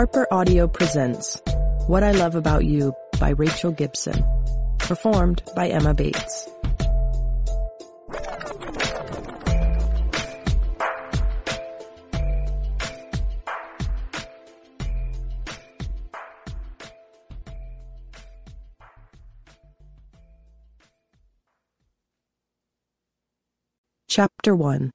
Harper Audio presents What I Love About You by Rachel Gibson, performed by Emma Bates. Chapter 1.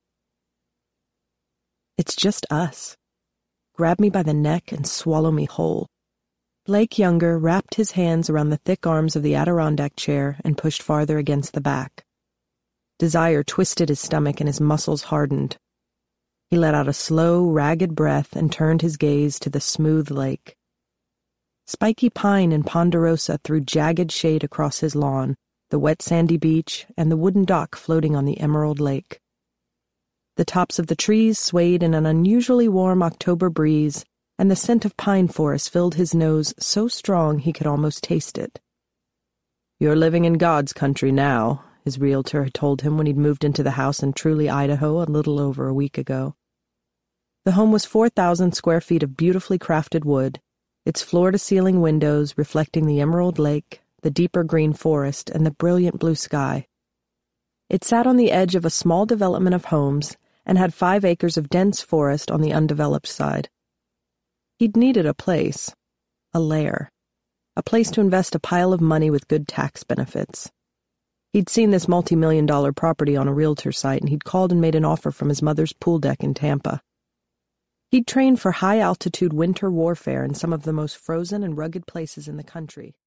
It's just us. Grab me by the neck and swallow me whole. Blake Younger wrapped his hands around the thick arms of the Adirondack chair and pushed farther against the back. Desire twisted his stomach and his muscles hardened. He let out a slow, ragged breath and turned his gaze to the smooth lake. Spiky pine and ponderosa threw jagged shade across his lawn, the wet sandy beach, and the wooden dock floating on the emerald lake. The tops of the trees swayed in an unusually warm October breeze, and the scent of pine forest filled his nose so strong he could almost taste it. "You're living in God's country now," his realtor had told him when he'd moved into the house in Truly, Idaho, a little over a week ago. The home was 4,000 square feet of beautifully crafted wood, its floor-to-ceiling windows reflecting the emerald lake, the deeper green forest, and the brilliant blue sky. It sat on the edge of a small development of homes and had 5 acres of dense forest on the undeveloped side. He'd needed a place, a lair, a place to invest a pile of money with good tax benefits. He'd seen this multi-million-dollar property on a realtor site, and he'd called and made an offer from his mother's pool deck in Tampa. He'd trained for high-altitude winter warfare in some of the most frozen and rugged places in the country.